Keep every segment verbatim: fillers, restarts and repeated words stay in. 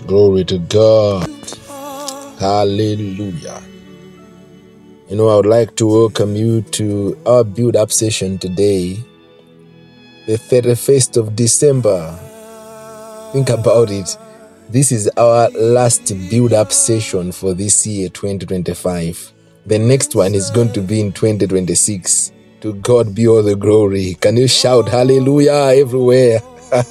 Glory to God. Hallelujah. You know, I would like to welcome you to our build-up session today, the thirty-first of December. Think about it. This is our last build-up session for this year, twenty twenty-five. The next one is going to be in twenty twenty-six. To God be all the glory. Can you shout hallelujah everywhere?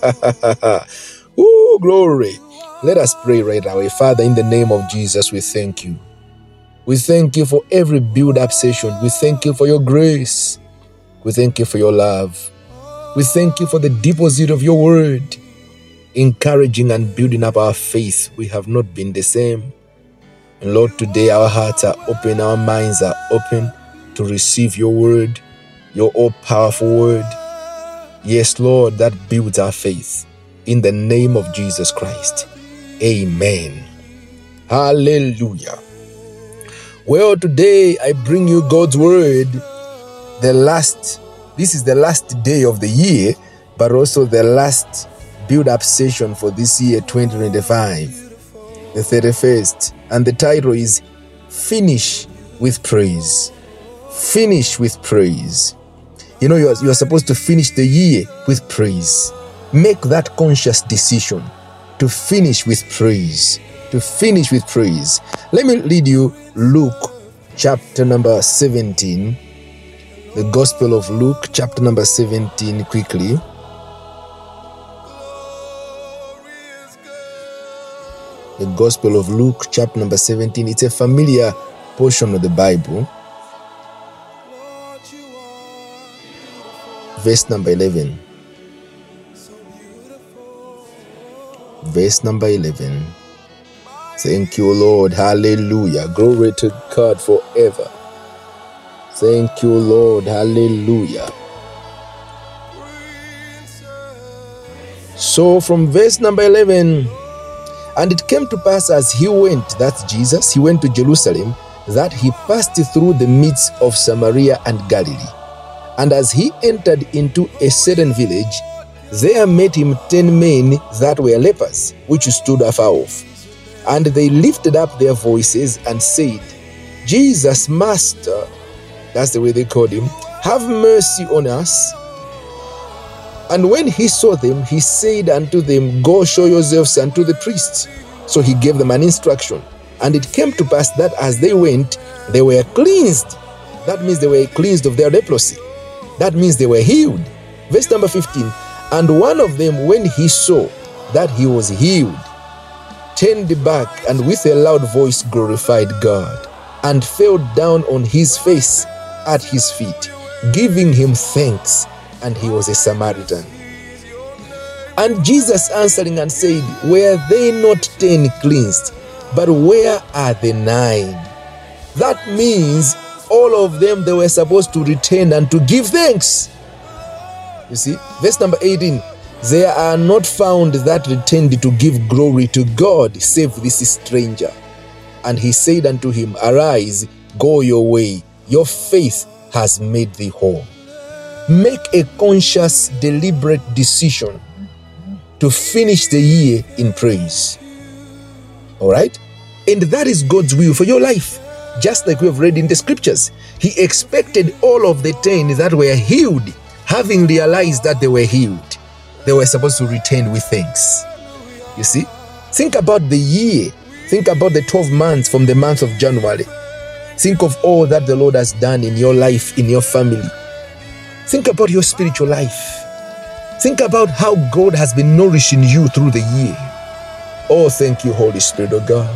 Ooh, glory. Let us pray right away. Father, in the name of Jesus, we thank you. We thank you for every build-up session. We thank you for your grace. We thank you for your love. We thank you for the deposit of your word, encouraging and building up our faith. We have not been the same. And Lord, today our hearts are open, our minds are open to receive your word, your all-powerful word. Yes, Lord, that builds our faith. In the name of Jesus Christ. Amen. Hallelujah. Well, today I bring you God's word. The last, this is the last day of the year, but also the last build-up session for this year, twenty twenty-five, the thirty-first. And the title is Finish with Praise. Finish with praise. You know, you are, you are supposed to finish the year with praise. Make that conscious decision to finish with praise. To finish with praise. Let me read you Luke chapter number seventeen. The Gospel of Luke chapter number seventeen quickly. The Gospel of Luke chapter number seventeen. It's a familiar portion of the Bible. Verse number eleven. Verse number eleven. Thank you, Lord. Hallelujah. Glory to God forever. Thank you, Lord. Hallelujah. So from verse number eleven, and it came to pass as he went, that's Jesus, he went to Jerusalem, that he passed through the midst of Samaria and Galilee. And as he entered into a certain village, there met him ten men that were lepers, which stood afar off. And they lifted up their voices and said, Jesus, Master, that's the way they called him, have mercy on us. And when he saw them, he said unto them, Go show yourselves unto the priests. So he gave them an instruction. And it came to pass that as they went, they were cleansed. That means they were cleansed of their leprosy. That means they were healed. Verse number fifteen. And one of them, when he saw that he was healed, turned back and with a loud voice glorified God, and fell down on his face at his feet, giving him thanks. And he was a Samaritan. And Jesus answering and said, Were they not ten cleansed? But where are the nine? That means all of them, they were supposed to return and to give thanks. You see, verse number eighteen, there are not found that returned to give glory to God, save this stranger. And he said unto him, Arise, go your way, your faith has made thee whole. Make a conscious, deliberate decision to finish the year in praise. All right? And that is God's will for your life. Just like we have read in the scriptures, he expected all of the ten that were healed, having realized that they were healed, they were supposed to return with thanks. You see? Think about the year. Think about the twelve months from the month of January. Think of all that the Lord has done in your life, in your family. Think about your spiritual life. Think about how God has been nourishing you through the year. Oh, thank you, Holy Spirit of God.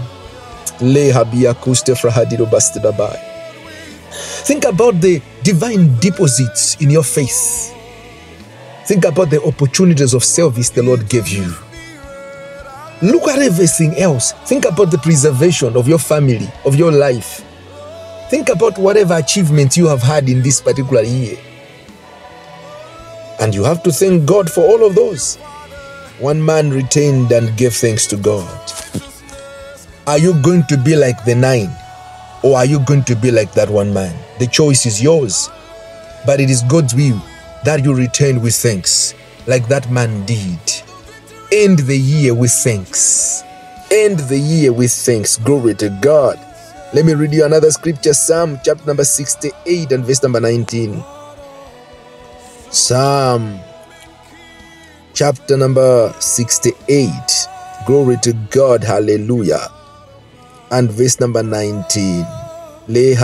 Think about the divine deposits in your faith. Think about the opportunities of service the Lord gave you. Look at everything else. Think about the preservation of your family, of your life. Think about whatever achievements you have had in this particular year. And you have to thank God for all of those. One man retained and gave thanks to God. Are you going to be like the nine? Or are you going to be like that one man? The choice is yours. But it is God's will that you return with thanks, like that man did. End the year with thanks. end the year with thanks. Glory to God. Let me read you another scripture, Psalm chapter number sixty-eight and verse number nineteen. Psalm chapter number sixty-eight. Glory to God. Hallelujah. And verse number nineteen. The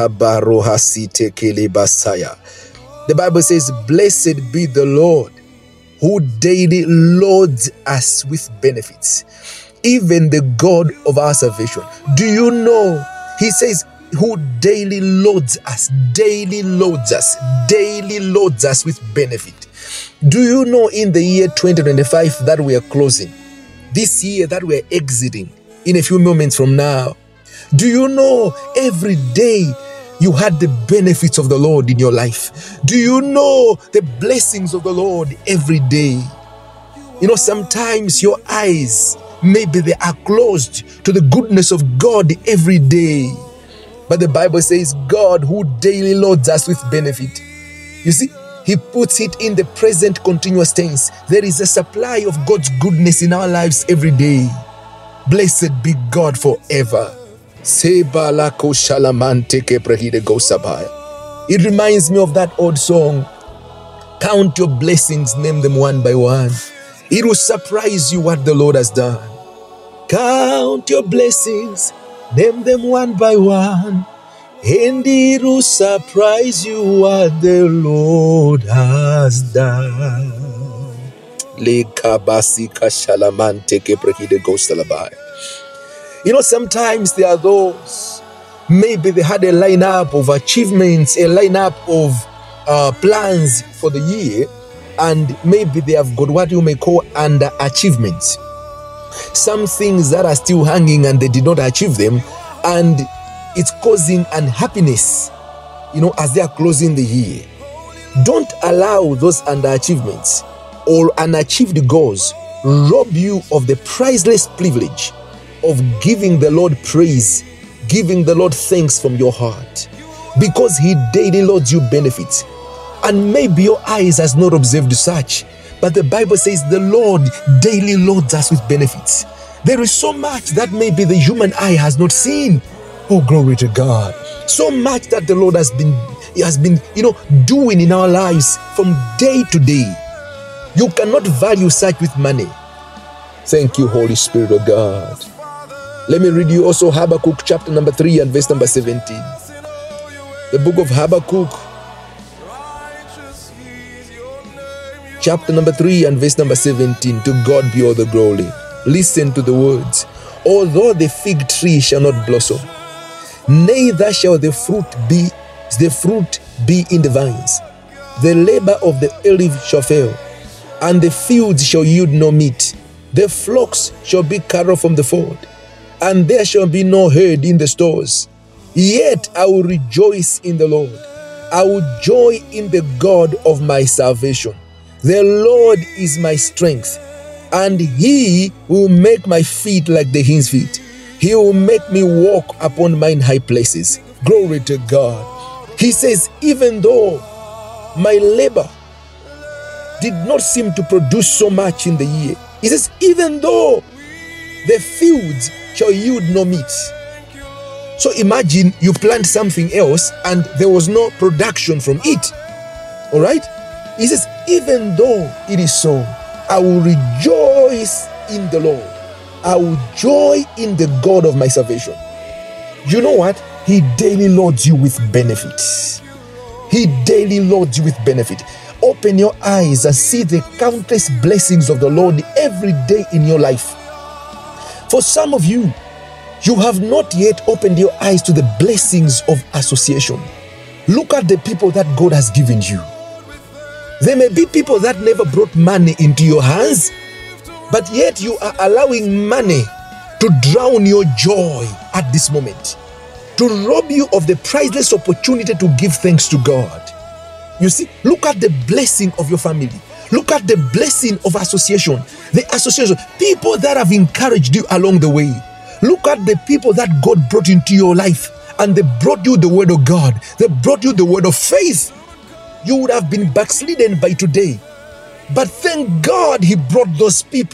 Bible says, blessed be the Lord who daily loads us with benefits, even the God of our salvation. Do you know? He says, who daily loads us, daily loads us, daily loads us with benefit. Do you know in the year twenty twenty-five that we are closing, this year that we are exiting in a few moments from now, do you know every day you had the benefits of the Lord in your life? Do you know the blessings of the Lord every day? You know, sometimes your eyes, maybe they are closed to the goodness of God every day. But the Bible says, God who daily loads us with benefit. You see, He puts it in the present continuous tense. There is a supply of God's goodness in our lives every day. Blessed be God forever. It reminds me of that old song. Count your blessings, name them one by one. It will surprise you what the Lord has done. Count your blessings, name them one by one, and it will surprise you what the Lord has done. You know, sometimes there are those, maybe they had a lineup of achievements, a lineup of uh, plans for the year, and maybe they have got what you may call underachievements. Some things that are still hanging and they did not achieve them, and it's causing unhappiness, you know, as they are closing the year. Don't allow those underachievements or unachieved goals rob you of the priceless privilege of giving the Lord praise, giving the Lord thanks from your heart, because He daily loads you benefits. And maybe your eyes has not observed such, but the Bible says the Lord daily loads us with benefits. There is so much that maybe the human eye has not seen. Oh, glory to God. So much that the Lord has been, He has been, you know, doing in our lives from day to day. You cannot value such with money. Thank you, Holy Spirit of God. Let me read you also Habakkuk chapter number three and verse number seventeen. The book of Habakkuk chapter number three and verse number seventeen. To God be all the glory. Listen to the words. Although the fig tree shall not blossom, neither shall the fruit be the fruit be in the vines. The labor of the olive shall fail, and the fields shall yield no meat. The flocks shall be cut off from the fold, and there shall be no herd in the stores. Yet I will rejoice in the Lord. I will joy in the God of my salvation. The Lord is my strength, and He will make my feet like the hind's feet. He will make me walk upon mine high places. Glory to God. He says, even though my labor did not seem to produce so much in the year, He says, even though the fields shall yield no meat. So imagine you plant something else and there was no production from it. All right? He says, even though it is so, I will rejoice in the Lord. I will joy in the God of my salvation. You know what? He daily loads you with benefits. He daily loads you with benefit. Open your eyes and see the countless blessings of the Lord every day in your life. For some of you, you have not yet opened your eyes to the blessings of association. Look at the people that God has given you. There may be people that never brought money into your hands, but yet you are allowing money to drown your joy at this moment, to rob you of the priceless opportunity to give thanks to God. You see, look at the blessing of your family. Look at the blessing of association. The association, people that have encouraged you along the way. Look at the people that God brought into your life, and they brought you the word of God. They brought you the word of faith. You would have been backslidden by today. But thank God He brought those people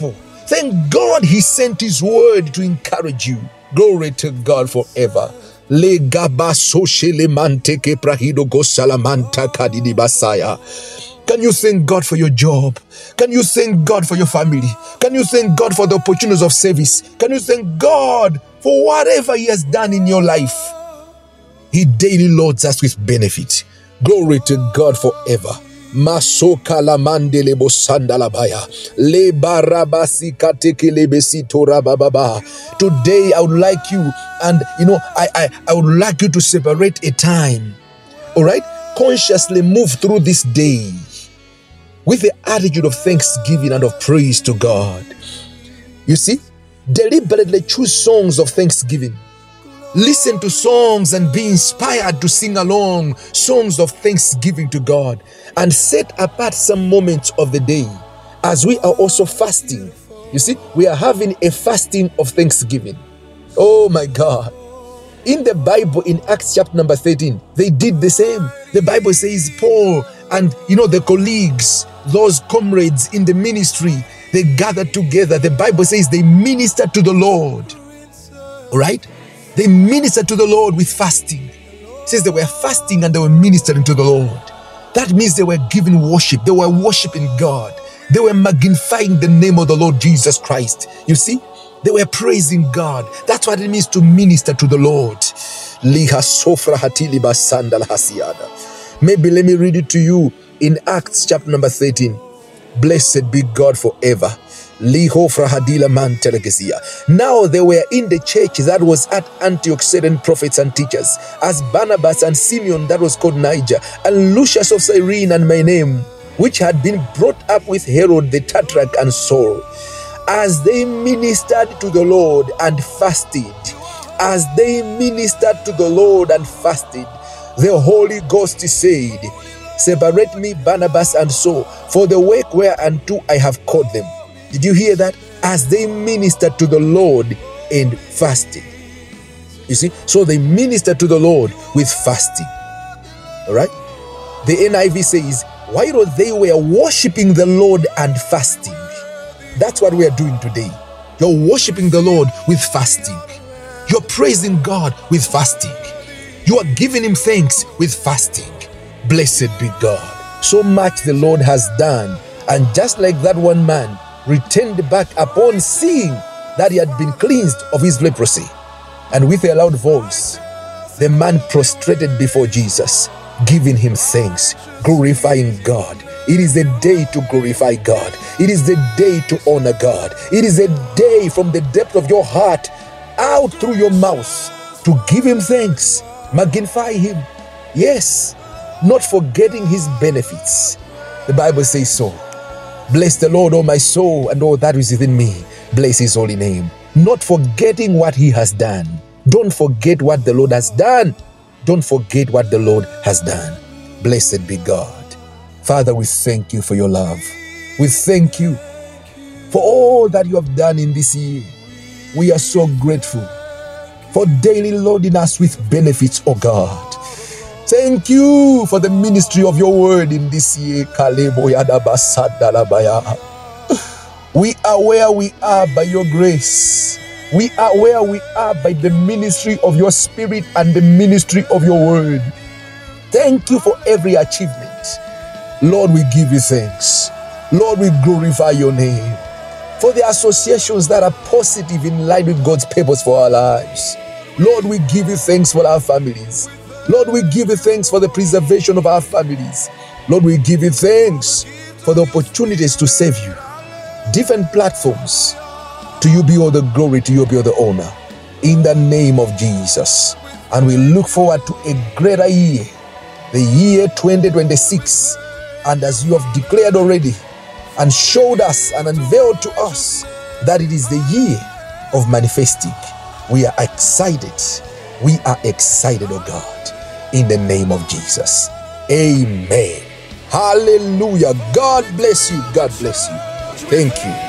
Thank God he sent his word to encourage you. Glory to God forever. Le gaba soshele manteke prahido gosalamanta kadidi basaya. Can you thank God for your job? Can you thank God for your family? Can you thank God for the opportunities of service? Can you thank God for whatever he has done in your life? He daily loads us with benefit. Glory to God forever. Masoka la mandele bosanda la baya. Le barabasi kateke lebesi torababa. Today I would like you, and you know, I, I, I would like you to separate a time. All right? Consciously move through this day with the attitude of thanksgiving and of praise to God. You see, deliberately choose songs of thanksgiving. Listen to songs and be inspired to sing along songs of thanksgiving to God, and set apart some moments of the day as we are also fasting. You see, we are having a fasting of thanksgiving. Oh my God. In the Bible, in Acts chapter number thirteen, they did the same. The Bible says Paul and, you know, the colleagues, those comrades in the ministry, they gathered together. The Bible says they ministered to the Lord. All right? They ministered to the Lord with fasting. It says they were fasting and they were ministering to the Lord. That means they were giving worship. They were worshiping God. They were magnifying the name of the Lord Jesus Christ. You see? They were praising God. That's what it means to minister to the Lord. Maybe let me read it to you in Acts chapter number thirteen. Blessed be God forever. Now they were in the church that was at Antioch certain prophets and teachers, as Barnabas and Simeon that was called Niger, and Lucius of Cyrene and my name, which had been brought up with Herod the Tetrarch and Saul. As they ministered to the Lord and fasted, as they ministered to the Lord and fasted, the Holy Ghost said, separate me, Barnabas and Saul, for the work whereunto I have called them. Did you hear that? As they ministered to the Lord and fasted. You see, so they ministered to the Lord with fasting. All right? The N I V says, while they were worshiping the Lord and fasting. That's what we are doing today. You're worshiping the Lord with fasting. You're praising God with fasting. You are giving him thanks with fasting. Blessed be God. So much the Lord has done. And just like that one man returned back upon seeing that he had been cleansed of his leprosy, and with a loud voice, the man prostrated before Jesus, giving him thanks, glorifying God. It is a day to glorify God. It is the day to honor God. It is a day from the depth of your heart out through your mouth to give him thanks, magnify him. Yes, not forgetting his benefits. The Bible says so. Bless the Lord, O my soul, and all that is within me. Bless his holy name. Not forgetting what he has done. Don't forget what the Lord has done. Don't forget what the Lord has done. Blessed be God. Father, we thank you for your love. We thank you for all that you have done in this year. We are so grateful for daily loading us with benefits, oh God. Thank you for the ministry of your word in this year. We are where we are by your grace. We are where we are by the ministry of your spirit and the ministry of your word. Thank you for every achievement. Lord, we give you thanks. Lord, we glorify your name for the associations that are positive in line with God's purpose for our lives. Lord, we give you thanks for our families. Lord, we give you thanks for the preservation of our families. Lord, we give you thanks for the opportunities to serve you. Different platforms. To you be all the glory, to you be all the honor. In the name of Jesus. And we look forward to a greater year, the year twenty twenty-six. And as you have declared already and showed us and unveiled to us that it is the year of manifesting, we are excited. We are excited, oh God, in the name of Jesus. Amen. Hallelujah. God bless you. God bless you. Thank you.